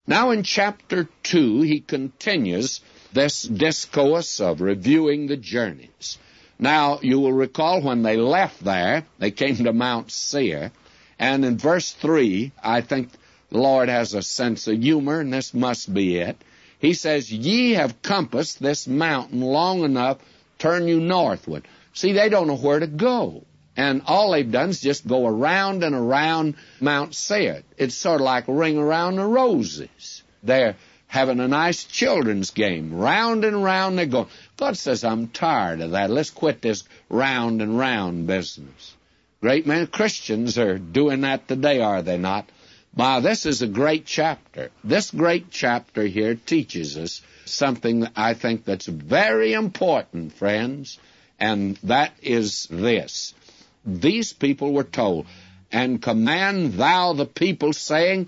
Now in chapter 2, he continues this discourse of reviewing the journeys. Now, you will recall when they left there, they came to Mount Seir, and in verse 3, I think the Lord has a sense of humor, and this must be it. He says, "Ye have compassed this mountain long enough, turn you northward." See, they don't know where to go. And all they've done is just go around and around Mount Seir. It's sort of like Ring Around the Roses. They're having a nice children's game. Round and round they're going. God says, "I'm tired of that. Let's quit this round and round business." Great many Christians are doing that today, are they not? Wow, this is a great chapter. This great chapter here teaches us something I think that's very important, friends, and that is this. These people were told, "And command thou the people, saying,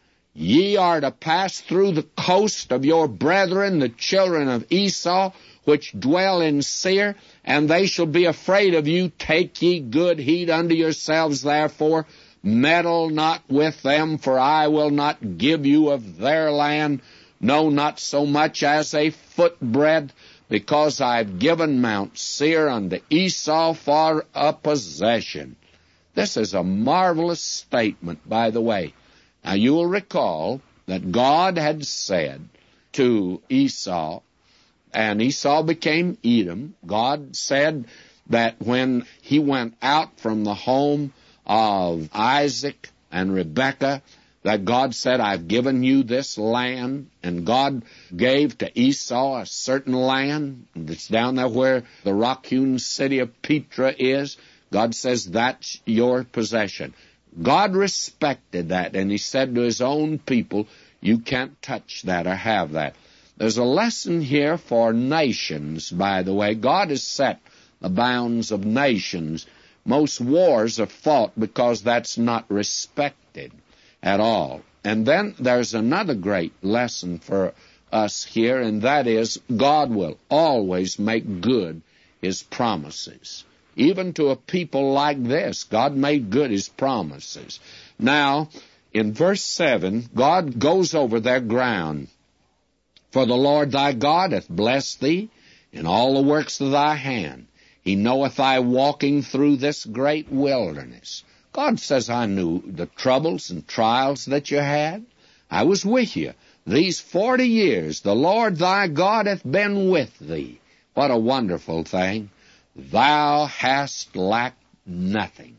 Ye are to pass through the coast of your brethren, the children of Esau, which dwell in Seir, and they shall be afraid of you. Take ye good heed unto yourselves, therefore. Meddle not with them, for I will not give you of their land, no, not so much as a footbreadth, because I've given Mount Seir unto Esau for a possession." This is a marvelous statement, by the way. Now, you will recall that God had said to Esau, and Esau became Edom. God said that when he went out from the home of Isaac and Rebekah, that God said, "I've given you this land," and God gave to Esau a certain land. It's down there where the rock-hewn city of Petra is. God says, "That's your possession." God respected that, and he said to his own people, "You can't touch that or have that." There's a lesson here for nations, by the way. God has set the bounds of nations. Most wars are fought because that's not respected at all. And then there's another great lesson for us here, and that is God will always make good his promises. Even to a people like this, God made good his promises. Now, in verse 7, God goes over their ground. "For the Lord thy God hath blessed thee in all the works of thy hand. He knoweth thy walking through this great wilderness." God says, "I knew the troubles and trials that you had. I was with you. These 40 years the Lord thy God hath been with thee." What a wonderful thing. "Thou hast lacked nothing."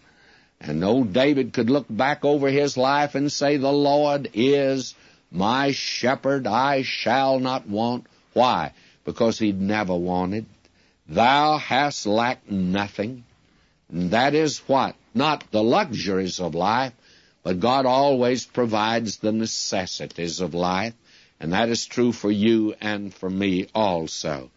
And old David could look back over his life and say, "The Lord is my shepherd, I shall not want." Why? Because he'd never wanted. Thou hast lacked nothing. And that is what? Not the luxuries of life, but God always provides the necessities of life. And that is true for you and for me also.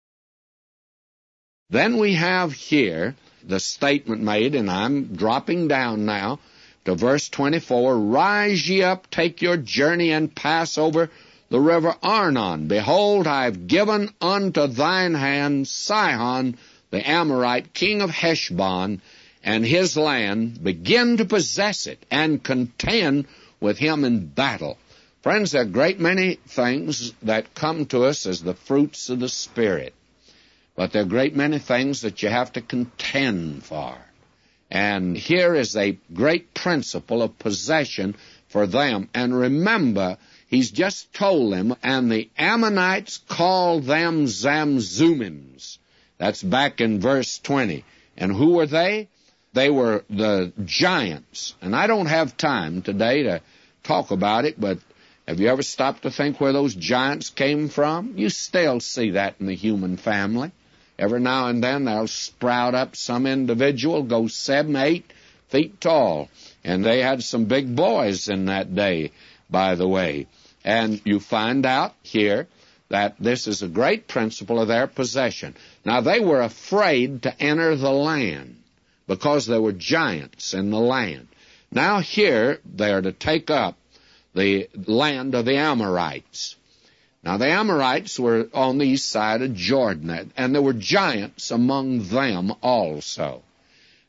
Then we have here the statement made, and I'm dropping down now to verse 24, "Rise ye up, take your journey, and pass over the river Arnon. Behold, I have given unto thine hand Sihon the Amorite, king of Heshbon, and his land. Begin to possess it, and contend with him in battle." Friends, there are a great many things that come to us as the fruits of the Spirit. But there are a great many things that you have to contend for. And here is a great principle of possession for them. And remember, he's just told them, "And the Ammonites called them Zamzummims." That's back in verse 20. And who were they? They were the giants. And I don't have time today to talk about it, but have you ever stopped to think where those giants came from? You still see that in the human family. Every now and then they'll sprout up some individual, go 7, 8 feet tall. And they had some big boys in that day, by the way. And you find out here that this is a great principle of their possession. Now, they were afraid to enter the land because there were giants in the land. Now here they are to take up the land of the Amorites. Now, the Amorites were on the east side of Jordan, and there were giants among them also.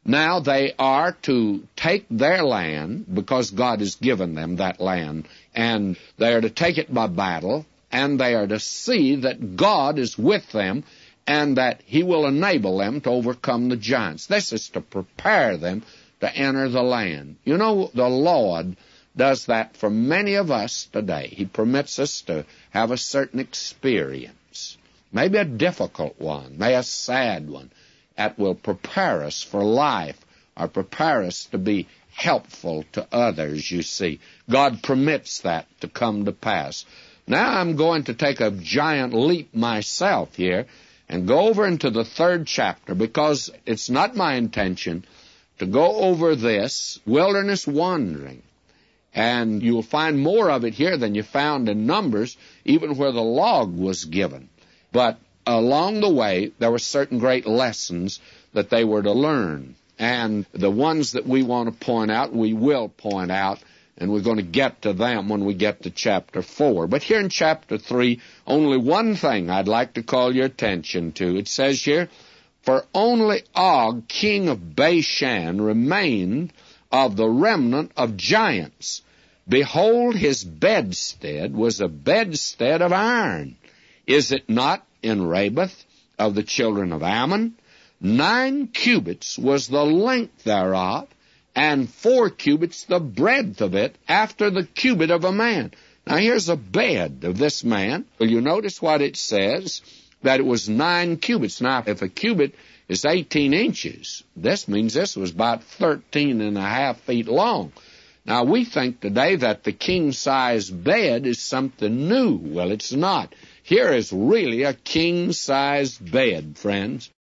Now they are to take their land, because God has given them that land, and they are to take it by battle, and they are to see that God is with them and that He will enable them to overcome the giants. This is to prepare them to enter the land. You know, the Lord does that for many of us today. He permits us to have a certain experience, maybe a difficult one, maybe a sad one, that will prepare us for life or prepare us to be helpful to others, you see. God permits that to come to pass. Now I'm going to take a giant leap myself here and go over into the 3rd chapter, because it's not my intention to go over this wilderness wandering. And you'll find more of it here than you found in Numbers, even where the log was given. But along the way, there were certain great lessons that they were to learn. And the ones that we want to point out, we will point out, and we're going to get to them when we get to chapter 4. But here in chapter 3, only one thing I'd like to call your attention to. It says here, "For only Og, king of Bashan, remained of the remnant of giants. Behold, his bedstead was a bedstead of iron. Is it not in Rabbith of the children of Ammon? 9 cubits was the length thereof, and 4 cubits the breadth of it, after the cubit of a man." Now here's a bed of this man. Will you notice what it says? That it was 9 cubits. Now, if a cubit is 18 inches, this means this was about 13.5 feet long. Now, we think today that the king-size bed is something new. Well, it's not. Here is really a king-size bed, friends.